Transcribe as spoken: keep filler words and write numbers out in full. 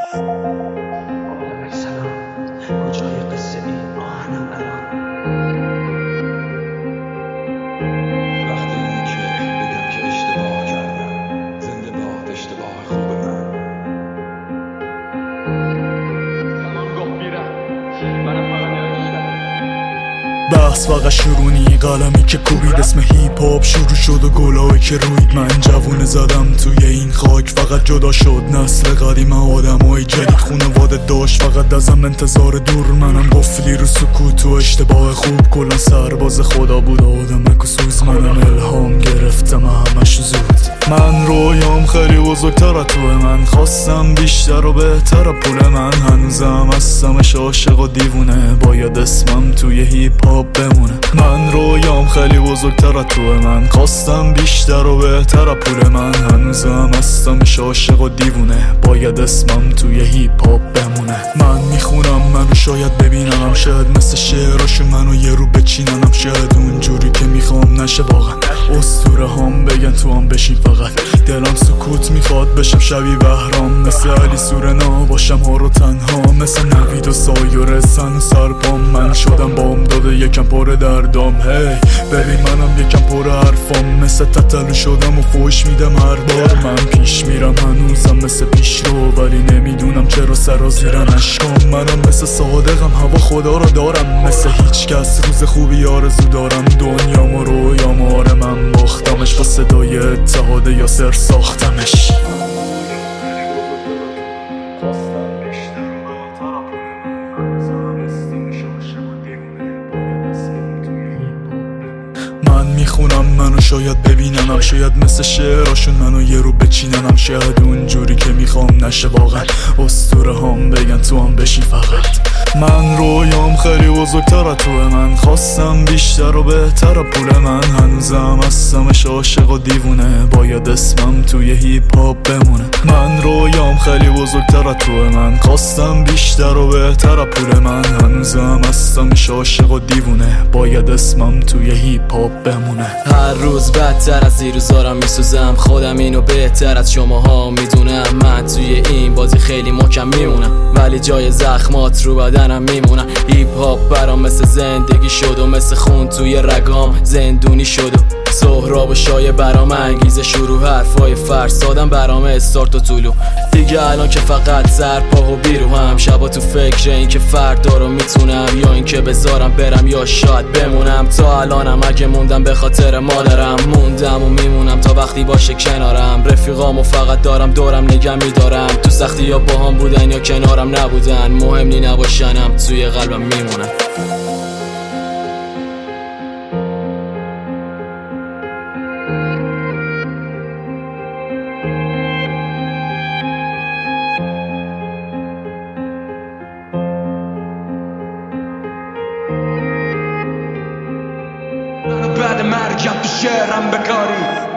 آقای سلام، کجای قصه این آهنم الان؟ وقتی که بگم که اشتباه کردم، زنده باد اشتباه خوب من. تمام گفت میرم، منم فقط نوشتم. بحث فقط شروعی قلمی که کوبید اسم هیپ هاپ شروع شد و گلایی که روید من جوونه زدم توی این خاک. فقط جدا شد نسل قدیم آدمای جدید خونواده داشت فقط ازم انتظار دور. منم قفلی رو سکوت و اشتباه خوب کلا سرباز خدا بود آدمک و سوز. منم الهام گرفتم همش زود. من رویام خیلی بزرگتر توی من، خواستم بیشتر و بهتر پول من. هنوزم هستمش عاشق و دیوونه، باید اسمم توی هیپ هاپ بمونه. من رویام خیلی بزرگتر توی من، خواستم بیشتر و بهتر پول من. هنوزم هستمش عاشق و دیوونه، باید اسمم توی هیپ هاپ بمونه. من میخونم منو شاید ببینم، شاید مثل شعراشو منو یه رو بچینم. شاید اونجوری که میخوام نشه واقعا، اسطوره هم بگن تو هم بشین فقط. دلم سکوت میخواد بشم شبیه بهرام، مثل علی سورنا باشم ها رو تنها. مثل نوید و سایور سن و سرپام، من شدم بام داده یکم پر دردام. هی ببین منم یکم پر حرفام، مثل تتلو شدم و فوش میدم هر بار. من پیش میرم هنوزم مثل پیش رو، ولی نمیدونم چرا سرازیرن اشکام. منم مثل صادقم هوا خدا رو دارم، مثل هیچ کس روز خوبی آرزو دارم. دنیام و رویام آره من باختمش، با صدای اتحاد یاسر ساختمش. من میخونم منو شاید ببیننم، شاید مثل شعراشون منو یه رو بچیننم. شاید اونجوری که میخوام نشه واقعا، اسطوره هم بگن تو هم بشی فقط. من رویام خیلی بزرگتر توی من، خواستم بیشتر و بهتر پول من. هنوزم هستمش عاشق و دیوونه، باید اسمم توی هیپ هاپ بمونه. من رویام خیلی بزرگتر توی من، خواستم بیشتر و بهتر پول من. هنوزم هستمش عاشق و دیوونه، باید اسمم توی هیپ هاپ بمونه. هر روز بدتر از دیروزارم میسوزم، خودم اینو بهتر از شماها میدونم. من توی این بازی خیلی محکم میمونم، ولی جای زخمات رو بدنم میمونم. هیپ هاپ برام مثل زندگی شد و مثل خون توی رگام زندونی شد. و سهراب و شایع برام انگیزه شروع، حرفای فرسادم برام استارت و طولو. دیگه الان که فقط سرپا و بیروهم، شبا تو فکر این که فردا رو میتونم یا این که بذارم برم یا شاید بمونم. تا الانم اگه موندم به خاطر مادرم، موندم و میمونم تا وقتی باشه کنارم. رفیقامو فقط دارم دورم نگه میدارم، تو سختی یا با هم بودن یا کنارم نبودن. مهم نی نباشنم توی قلبم میمونم. بعد مرگم تو شعرم بکاری،